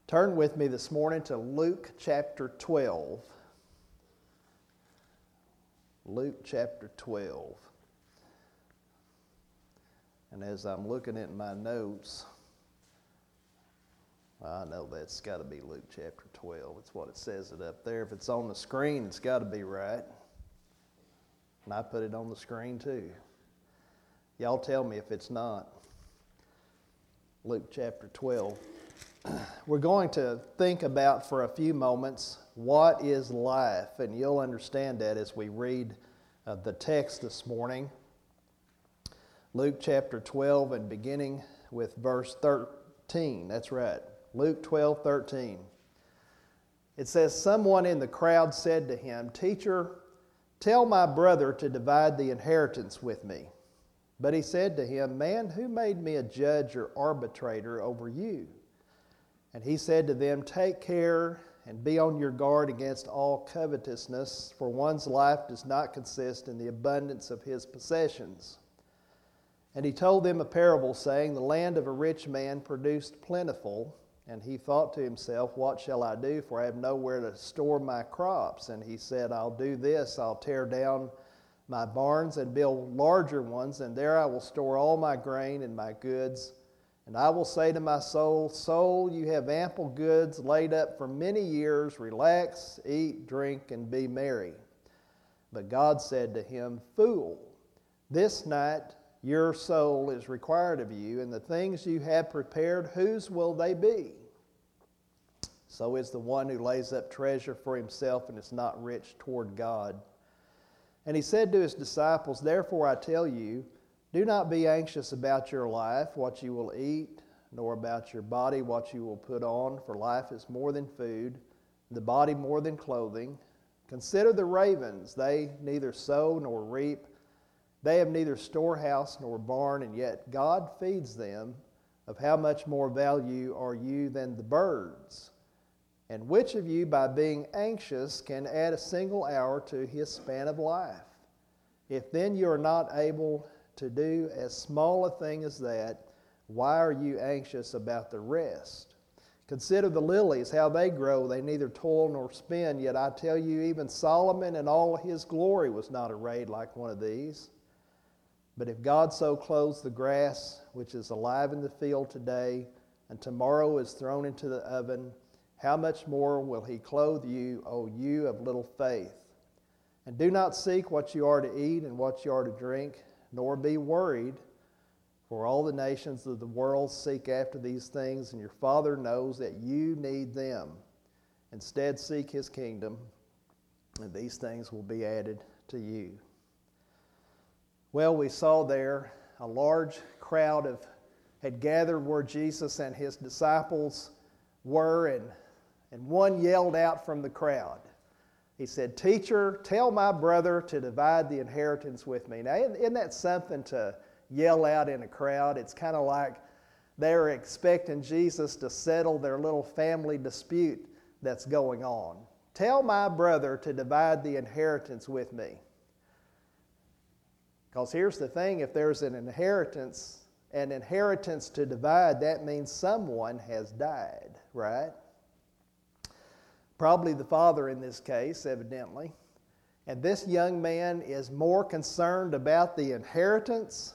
Turn with me this morning to Luke chapter 12. Luke chapter 12. And as I'm looking at my notes, I know that's got to be Luke chapter 12. It's what it says it up there. If it's on the screen, it's got to be right. And I put it on the screen too. Y'all tell me if it's not. Luke chapter 12. We're going to think about for a few moments what is life, and you'll understand that as we read the text this morning. Luke chapter 12 and beginning with verse 13. That's right. Luke 12:13. It says, "Someone in the crowd said to him, 'Teacher, tell my brother to divide the inheritance with me.' But he said to him, 'Man, who made me a judge or arbitrator over you?' And he said to them, 'Take care and be on your guard against all covetousness, for one's life does not consist in the abundance of his possessions.' And he told them a parable, saying, 'The land of a rich man produced plentiful, and he thought to himself, What shall I do, for I have nowhere to store my crops? And he said, I'll do this, I'll tear down my barns and build larger ones, and there I will store all my grain and my goods. And I will say to my soul, Soul, you have ample goods laid up for many years. Relax, eat, drink, and be merry.' But God said to him, 'Fool, this night your soul is required of you, and the things you have prepared, whose will they be? So is the one who lays up treasure for himself and is not rich toward God.' And he said to his disciples, 'Therefore I tell you, do not be anxious about your life, what you will eat, nor about your body, what you will put on. For life is more than food, the body more than clothing. Consider the ravens, they neither sow nor reap. They have neither storehouse nor barn, and yet God feeds them. Of how much more value are you than the birds? And which of you, by being anxious, can add a single hour to his span of life? If then you are not able to do as small a thing as that, why are you anxious about the rest? Consider the lilies, how they grow. They neither toil nor spin. Yet I tell you, even Solomon in all his glory was not arrayed like one of these. But if God so clothes the grass, which is alive in the field today, and tomorrow is thrown into the oven, how much more will he clothe you, O you of little faith? And do not seek what you are to eat and what you are to drink, nor be worried, for all the nations of the world seek after these things, and your Father knows that you need them. Instead, seek his kingdom, and these things will be added to you.'" Well, we saw there a large crowd had gathered where Jesus and his disciples were, and one yelled out from the crowd. He said, "Teacher, tell my brother to divide the inheritance with me." Now, isn't that something to yell out in a crowd? It's kind of like they're expecting Jesus to settle their little family dispute that's going on. "Tell my brother to divide the inheritance with me." Because here's the thing, if there's an inheritance to divide, that means someone has died, right? Probably the father in this case, evidently. And this young man is more concerned about the inheritance.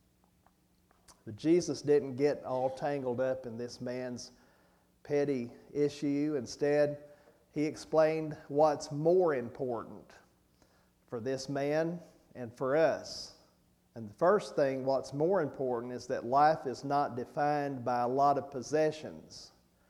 But Jesus didn't get all tangled up in this man's petty issue. Instead, he explained what's more important for this man and for us. And the first thing, what's more important, is that life is not defined by a lot of possessions.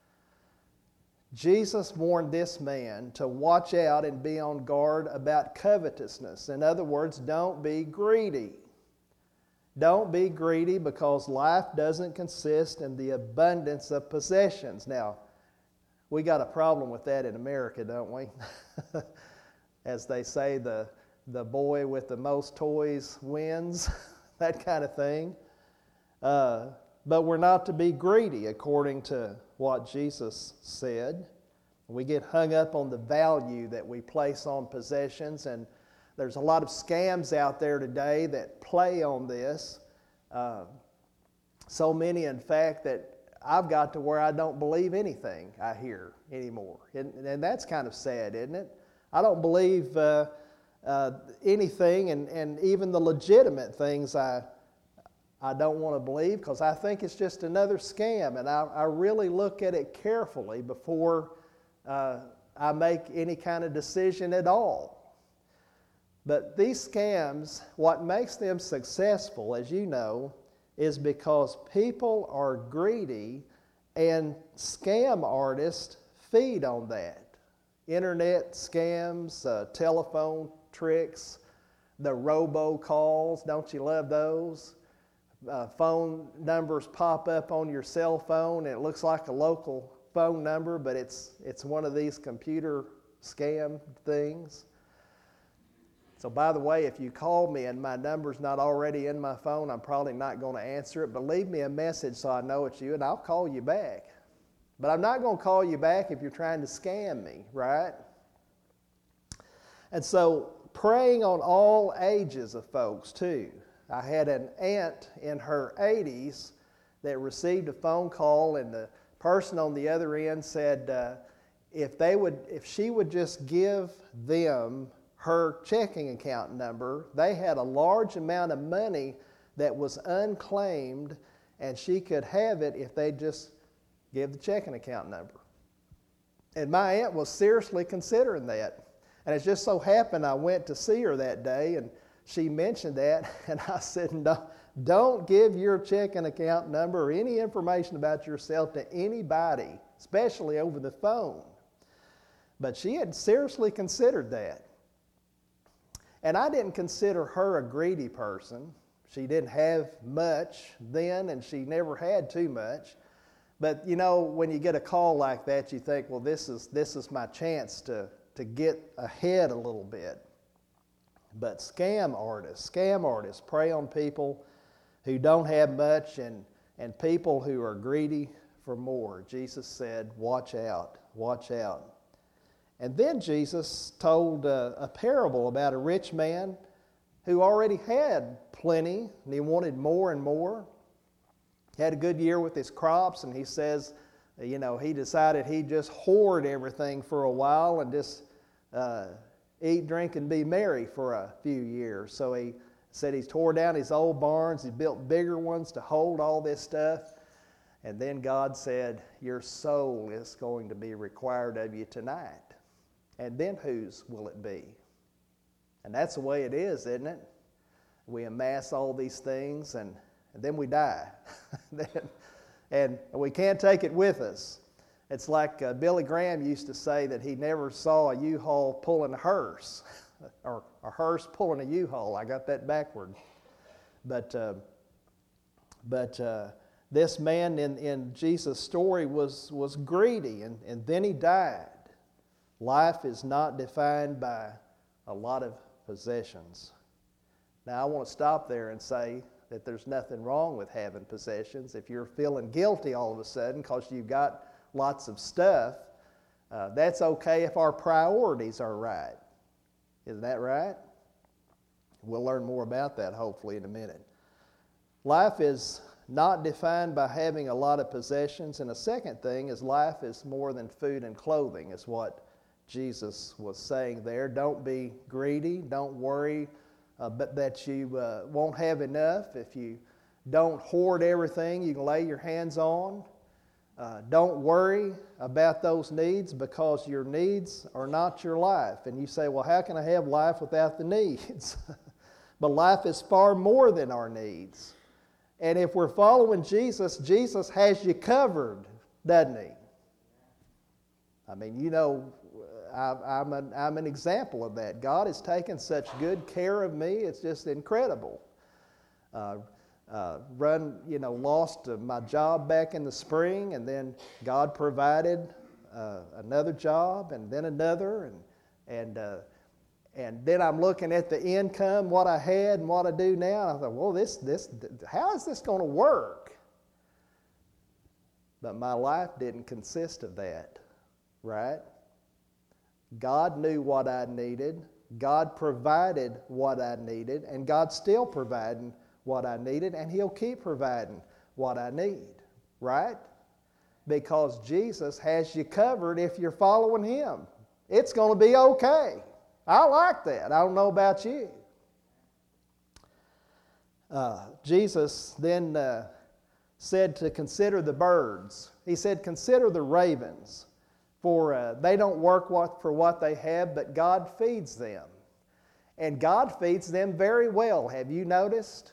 Jesus warned this man to watch out and be on guard about covetousness. In other words, don't be greedy. Don't be greedy, because life doesn't consist in the abundance of possessions. Now, we got a problem with that in America, don't we? As they say, the boy with the most toys wins, that kind of thing. But we're not to be greedy, according to what Jesus said. We get hung up on the value that we place on possessions, and there's a lot of scams out there today that play on this. So many, in fact, that I've got to where I don't believe anything I hear anymore. And that's kind of sad, isn't it? I don't believe anything, and even the legitimate things I don't want to believe, because I think it's just another scam, and I really look at it carefully before I make any kind of decision at all. But these scams, what makes them successful, as you know, is because people are greedy, and scam artists feed on that. Internet scams, telephone tricks, the robocalls, don't you love those? Phone numbers pop up on your cell phone, and it looks like a local phone number, but it's one of these computer scam things. So by the way, if you call me and my number's not already in my phone, I'm probably not going to answer it, but leave me a message so I know it's you, and I'll call you back. But I'm not going to call you back if you're trying to scam me, right? And so preying on all ages of folks too. I had an aunt in her 80s that received a phone call, and the person on the other end said if she would just give them her checking account number, they had a large amount of money that was unclaimed, and she could have it if they just give the checking account number. And my aunt was seriously considering that. And it just so happened I went to see her that day, and she mentioned that, and I said, don't give your checking account number or any information about yourself to anybody, especially over the phone. But she had seriously considered that. And I didn't consider her a greedy person. She didn't have much then, and she never had too much. But you know, when you get a call like that, you think, well, this is my chance to get ahead a little bit. But scam artists prey on people who don't have much, and people who are greedy for more. Jesus said, watch out, watch out. And then Jesus told a parable about a rich man who already had plenty, and he wanted more and more. He had a good year with his crops, and he says, he decided he'd just hoard everything for a while and just eat, drink, and be merry for a few years. So he said he's tore down his old barns, he built bigger ones to hold all this stuff. And then God said, your soul is going to be required of you tonight. And then whose will it be? And that's the way it is, isn't it? We amass all these things, and then we die. and we can't take it with us. It's like Billy Graham used to say that he never saw a U-Haul pulling a hearse, or a hearse pulling a U-Haul. I got that backward. But this man in Jesus' story was greedy, and then he died. Life is not defined by a lot of possessions. Now, I want to stop there and say that there's nothing wrong with having possessions. If you're feeling guilty all of a sudden because you've got lots of stuff, that's okay if our priorities are right. Isn't that right? We'll learn more about that hopefully in a minute. Life is not defined by having a lot of possessions. And the second thing is life is more than food and clothing, is what Jesus was saying there. Don't be greedy. Don't worry but that you won't have enough. If you don't hoard everything you can lay your hands on. Don't worry about those needs, because your needs are not your life. And you say, well, how can I have life without the needs? But life is far more than our needs. And if we're following Jesus, Jesus has you covered, doesn't he? I mean, I'm an example of that. God has taken such good care of me. It's just incredible. Lost my job back in the spring, and then God provided another job, and then another, and then I'm looking at the income, what I had and what I do now. And I thought, well, how is this going to work? But my life didn't consist of that, right? God knew what I needed. God provided what I needed, and God's still providing what I needed, and He'll keep providing what I need, right? because Jesus has you covered if you're following Him. It's going to be okay. I like that. I don't know about you. Jesus then said to consider the birds. He said, consider the ravens, for they don't work for what they have, but God feeds them. And God feeds them very well. Have you noticed?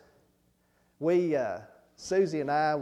Susie and I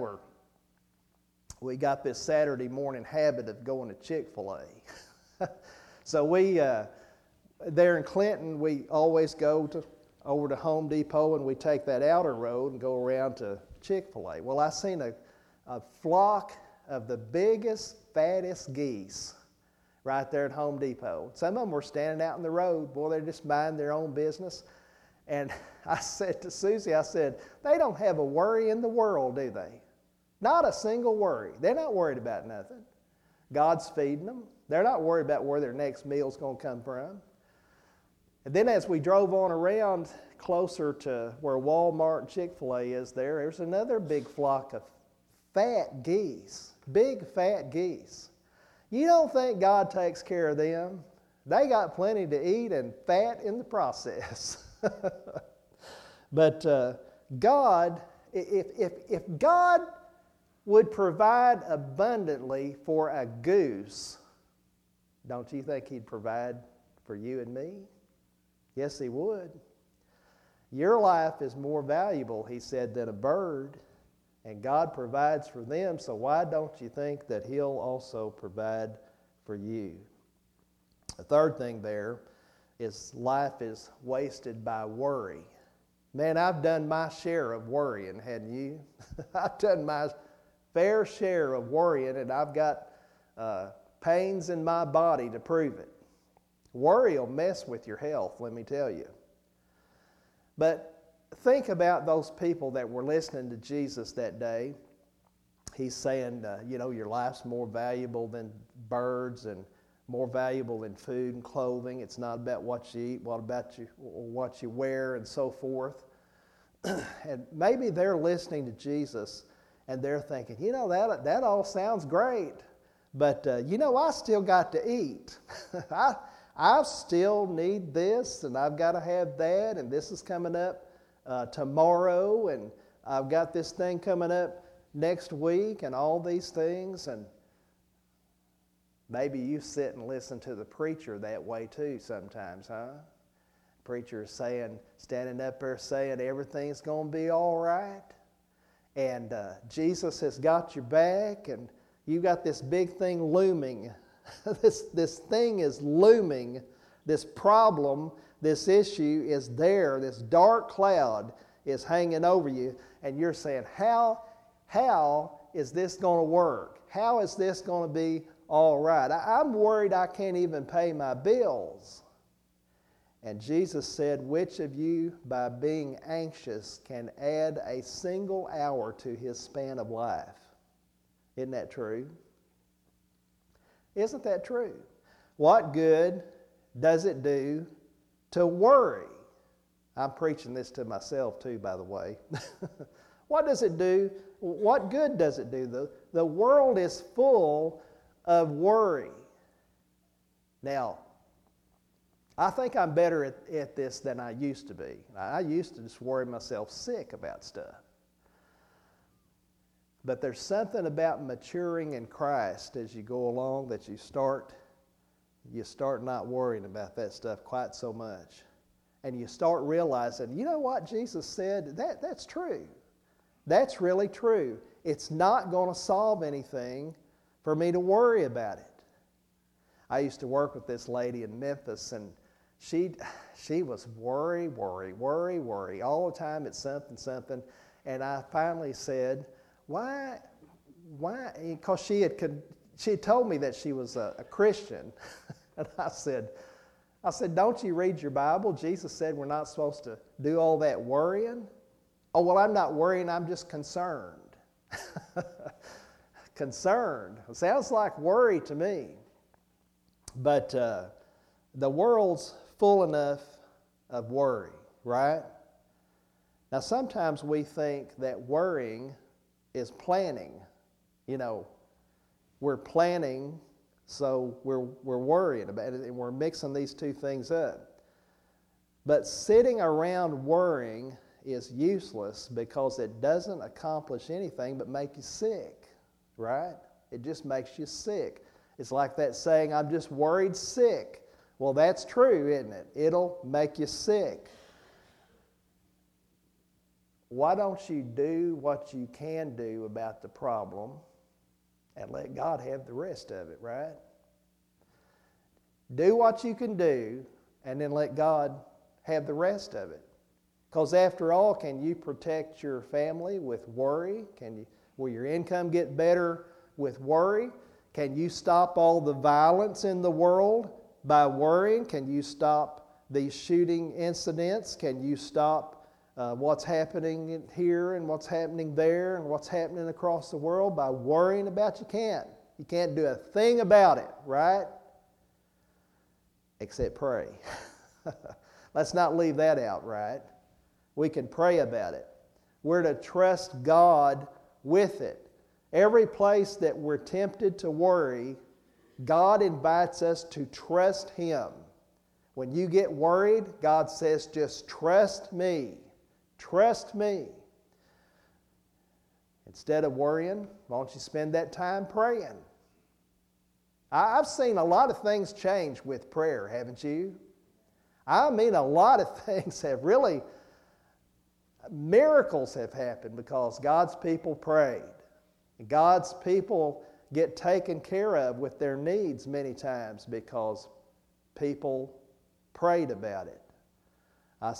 we got this Saturday morning habit of going to Chick-fil-A. So there in Clinton, we always go over to Home Depot, and we take that outer road and go around to Chick-fil-A. Well, I seen a flock of the biggest, fattest geese right there at Home Depot. Some of them were standing out in the road. Boy, they're just minding their own business. And I said to Susie, I said, they don't have a worry in the world, do they? Not a single worry. They're not worried about nothing. God's feeding them. They're not worried about where their next meal's going to come from. And then as we drove on around closer to where Walmart and Chick-fil-A is there's another big flock of fat geese, big fat geese. You don't think God takes care of them? They got plenty to eat and fat in the process. But God, if God would provide abundantly for a goose, don't you think He'd provide for you and me? Yes, He would. Your life is more valuable, He said, than a bird, and God provides for them, so why don't you think that He'll also provide for you? The third thing there is life is wasted by worry. Man, I've done my share of worrying, hadn't you? I've done my fair share of worrying, and I've got pains in my body to prove it. Worry will mess with your health, let me tell you. But think about those people that were listening to Jesus that day. He's saying, your life's more valuable than birds and more valuable than food and clothing. It's not about what you eat, what you wear, and so forth. And maybe they're listening to Jesus and they're thinking, that all sounds great, but I still got to eat. I still need this, and I've got to have that, and this is coming up tomorrow, and I've got this thing coming up next week, and all these things. And maybe you sit and listen to the preacher that way too sometimes, huh? Preacher is standing up there saying everything's going to be all right, and Jesus has got your back, and you got this big thing looming. This thing is looming. This problem, this issue is there. This dark cloud is hanging over you, and you're saying, how is this going to work? How is this going to be all right? I'm worried I can't even pay my bills. And Jesus said, which of you, by being anxious, can add a single hour to his span of life? Isn't that true? Isn't that true? What good does it do to worry? I'm preaching this to myself too, by the way. What does it do? What good does it do? The world is full of worry. Now, I think I'm better at this than I used to be. I used to just worry myself sick about stuff. But there's something about maturing in Christ as you go along that you start not worrying about that stuff quite so much. And you start realizing, you know what Jesus said? That's true. That's really true. It's not going to solve anything for me to worry about it. I used to work with this lady in Memphis, and she was worry all the time. It's something. And I finally said, why? Because she had told me that she was a Christian. And I said, don't you read your Bible? Jesus said we're not supposed to do all that worrying. Oh, well, I'm not worrying, I'm just concerned. Concerned. Sounds like worry to me. But the world's full enough of worry, right? Now, sometimes we think that worrying is planning. we're planning, so we're worrying about it, and we're mixing these two things up. But sitting around worrying is useless because it doesn't accomplish anything but make you sick, right? It just makes you sick. It's like that saying, I'm just worried sick. Well, that's true, isn't it? It'll make you sick. Why don't you do what you can do about the problem and let God have the rest of it, right? Do what you can do and then let God have the rest of it. Because after all, can you protect your family with worry? Will your income get better with worry? Can you stop all the violence in the world by worrying? Can you stop these shooting incidents? Can you stop what's happening here and what's happening there and what's happening across the world by worrying about? You can't. You can't do a thing about it, right? Except pray. Let's not leave that out, right? We can pray about it. We're to trust God with it. Every place that we're tempted to worry, God invites us to trust Him. When you get worried, God says, just trust me. Trust me. Instead of worrying, why don't you spend that time praying? I've seen a lot of things change with prayer, haven't you? I mean, a lot of things have really, miracles have happened because God's people prayed. God's people get taken care of with their needs many times because people prayed about it. I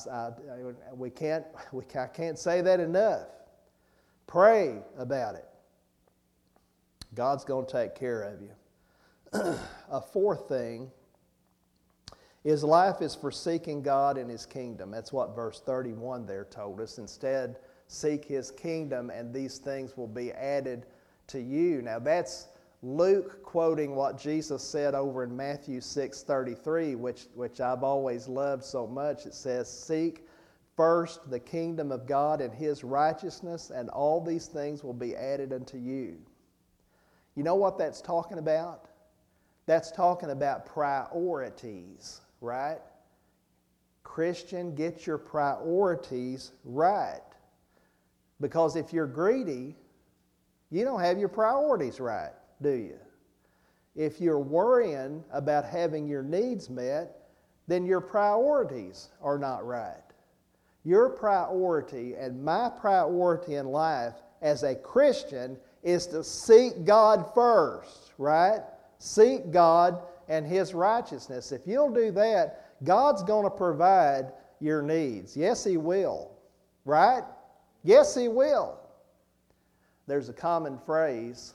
can't say that enough. Pray about it. God's going to take care of you. A fourth thing is life is for seeking God and His kingdom. That's what verse 31 there told us. Instead, seek His kingdom and these things will be added to you. Now that's Luke quoting what Jesus said over in Matthew 6:33, which I've always loved so much. It says, seek first the kingdom of God and His righteousness, and all these things will be added unto you. You know what that's talking about? That's talking about priorities, right? Christian, get your priorities right. Because if you're greedy, you don't have your priorities right, do you? If you're worrying about having your needs met, then your priorities are not right. Your priority and my priority in life as a Christian is to seek God first, right? Seek God and His righteousness. If you'll do that, God's going to provide your needs. Yes, He will, right? Yes, He will. There's a common phrase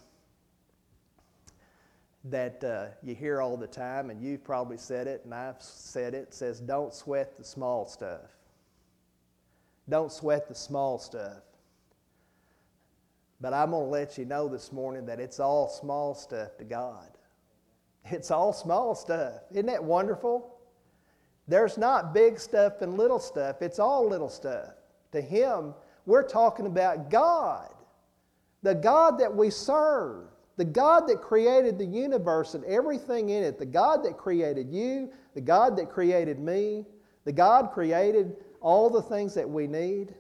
that you hear all the time, and you've probably said it, and I've said it. It says, don't sweat the small stuff. Don't sweat the small stuff. But I'm going to let you know this morning that it's all small stuff to God. It's all small stuff. Isn't that wonderful? There's not big stuff and little stuff. It's all little stuff. To Him, we're talking about God. The God that we serve. The God that created the universe and everything in it. The God that created you. The God that created me. The God created all the things that we need.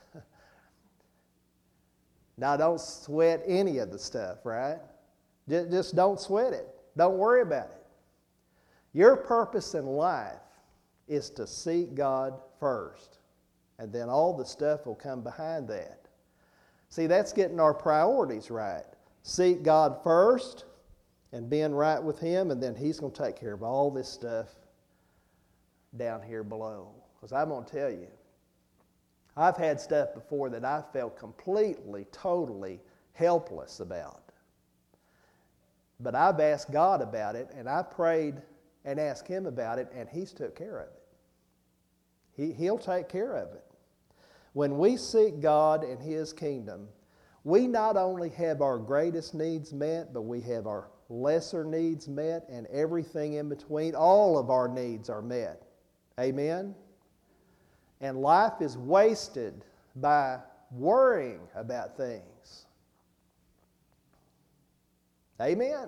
Now, don't sweat any of the stuff, right? Just don't sweat it. Don't worry about it. Your purpose in life is to seek God first, and then all the stuff will come behind that. See, that's getting our priorities right. Seek God first and being right with Him, and then He's going to take care of all this stuff down here below. Because I'm going to tell you, I've had stuff before that I felt completely, totally helpless about. But I've asked God about it, and I prayed and asked Him about it, and He's took care of it. He'll take care of it. When we seek God and His kingdom, we not only have our greatest needs met, but we have our lesser needs met, and everything in between. All of our needs are met. Amen? And life is wasted by worrying about things. Amen.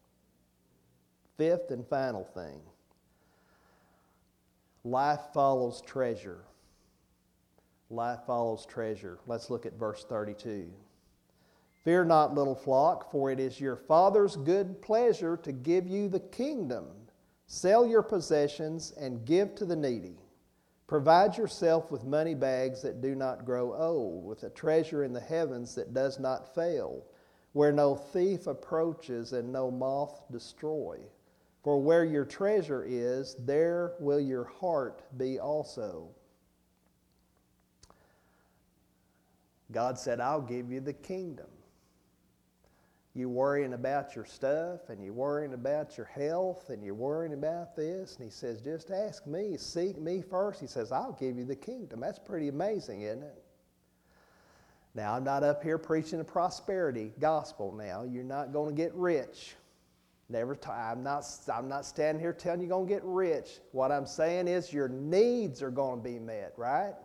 Fifth and final thing. Life follows treasure. Life follows treasure. Let's look at verse 32. Fear not, little flock, for it is your Father's good pleasure to give you the kingdom. Sell your possessions and give to the needy. Provide yourself with money bags that do not grow old, with a treasure in the heavens that does not fail, where no thief approaches and no moth destroy. For where your treasure is, there will your heart be also. God said, I'll give you the kingdom. You worrying about your stuff, and you're worrying about your health, and you're worrying about this, and he says, just ask me, seek me first. He says, I'll give you the kingdom. That's pretty amazing, isn't it? Now, I'm not up here preaching a prosperity gospel now. You're not going to get rich. I'm not standing here telling you you're going to get rich. What I'm saying is your needs are going to be met, right?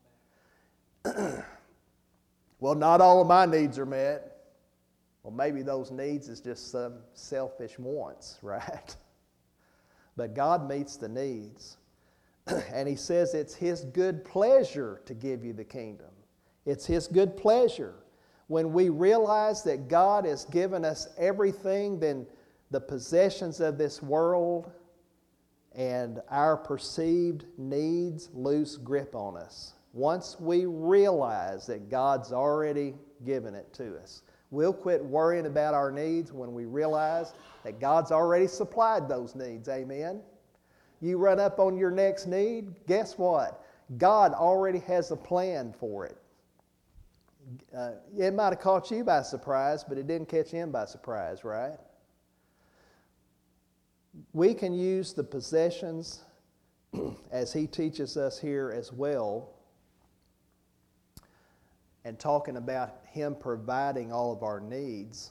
Well, not all of my needs are met. Well, maybe those needs is just some selfish wants, right? But God meets the needs. And he says it's his good pleasure to give you the kingdom. It's his good pleasure. When we realize that God has given us everything, then the possessions of this world and our perceived needs lose grip on us. Once we realize that God's already given it to us, we'll quit worrying about our needs when we realize that God's already supplied those needs. Amen? You run up on your next need, guess what? God already has a plan for it. It might have caught you by surprise, but it didn't catch him by surprise, right? We can use the possessions as he teaches us here as well, and talking about him providing all of our needs.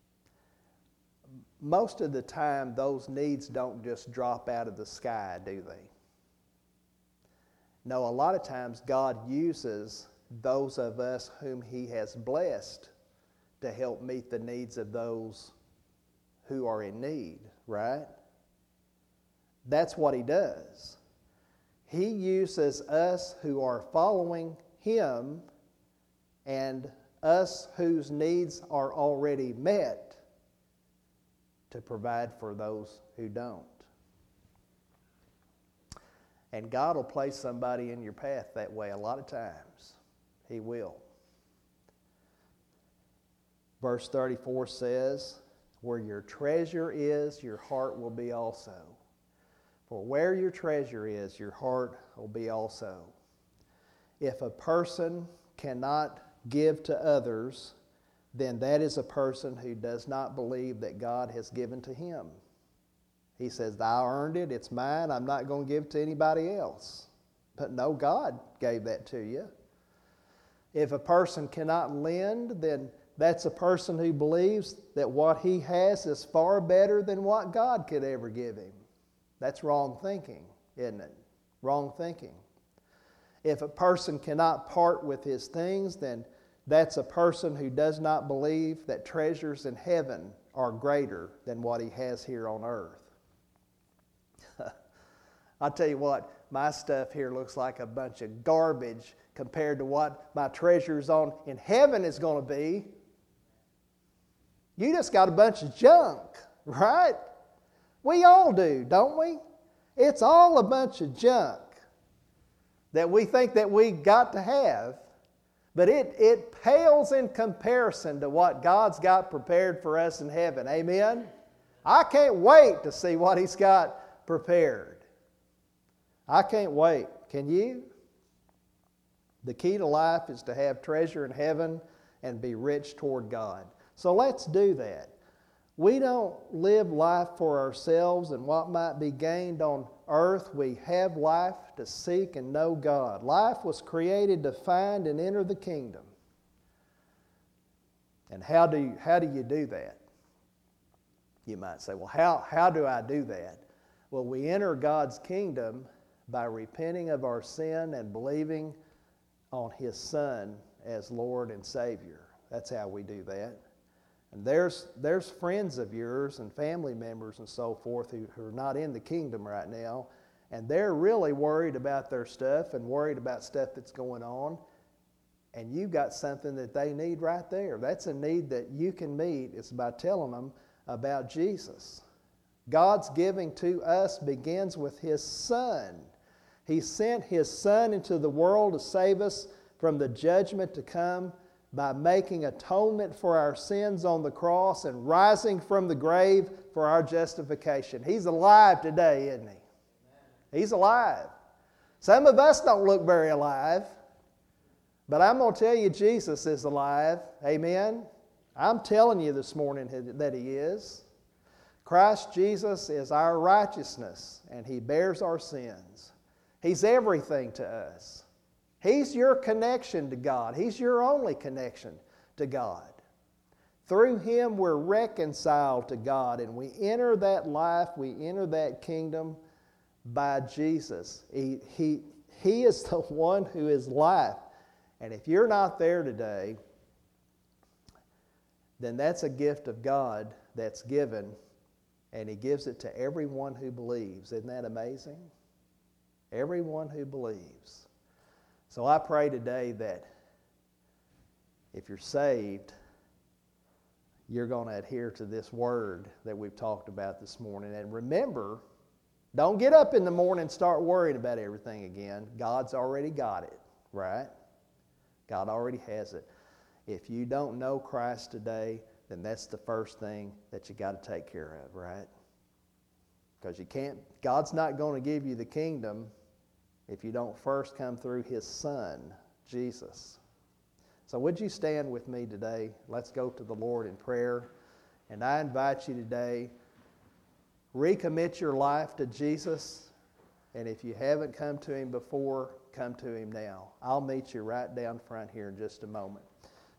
Most of the time, those needs don't just drop out of the sky, do they? No, a lot of times God uses those of us whom he has blessed to help meet the needs of those who are in need, right? That's what he does. He uses us who are following him and us whose needs are already met to provide for those who don't. And God will place somebody in your path that way a lot of times. He will. Verse 34 says, where your treasure is, your heart will be also. For where your treasure is, your heart will be also. If a person cannot give to others, then that is a person who does not believe that God has given to him. He says, I earned it, it's mine, I'm not going to give it to anybody else. But no, God gave that to you. If a person cannot lend, then that's a person who believes that what he has is far better than what God could ever give him. That's wrong thinking, isn't it? Wrong thinking. If a person cannot part with his things, then that's a person who does not believe that treasures in heaven are greater than what he has here on earth. I'll tell you what, my stuff here looks like a bunch of garbage compared to what my treasures on in heaven is going to be. You just got a bunch of junk, right? We all do, don't we? It's all a bunch of junk that we think that we got to have, but it pales in comparison to what God's got prepared for us in heaven. Amen? I can't wait to see what he's got prepared. I can't wait. Can you? The key to life is to have treasure in heaven and be rich toward God. So let's do that. We don't live life for ourselves and what might be gained on earth. We have life to seek and know God. Life was created to find and enter the kingdom. And how do you do that? You might say, well, how do I do that? Well, we enter God's kingdom by repenting of our sin and believing on his Son as Lord and Savior. That's how we do that. And there's friends of yours and family members and so forth who are not in the kingdom right now, and they're really worried about their stuff and worried about stuff that's going on, and you've got something that they need right there. That's a need that you can meet. It's by telling them about Jesus. God's giving to us begins with His Son. He sent His Son into the world to save us from the judgment to come by making atonement for our sins on the cross and rising from the grave for our justification. He's alive today, isn't He? He's alive. Some of us don't look very alive, but I'm going to tell you Jesus is alive. Amen? I'm telling you this morning that He is. Christ Jesus is our righteousness, and He bears our sins. He's everything to us. He's your connection to God. He's your only connection to God. Through Him we're reconciled to God, and we enter that life, we enter that kingdom by Jesus. He is the one who is life. And if you're not there today, then that's a gift of God that's given, and He gives it to everyone who believes. Isn't that amazing? Everyone who believes. So I pray today that if you're saved, you're going to adhere to this word that we've talked about this morning. And remember, don't get up in the morning and start worrying about everything again. God's already got it, right? God already has it. If you don't know Christ today, then that's the first thing that you got to take care of, right? Because God's not going to give you the kingdom if you don't first come through His Son, Jesus. So would you stand with me today? Let's go to the Lord in prayer. And I invite you today, recommit your life to Jesus. And if you haven't come to Him before, come to Him now. I'll meet you right down front here in just a moment.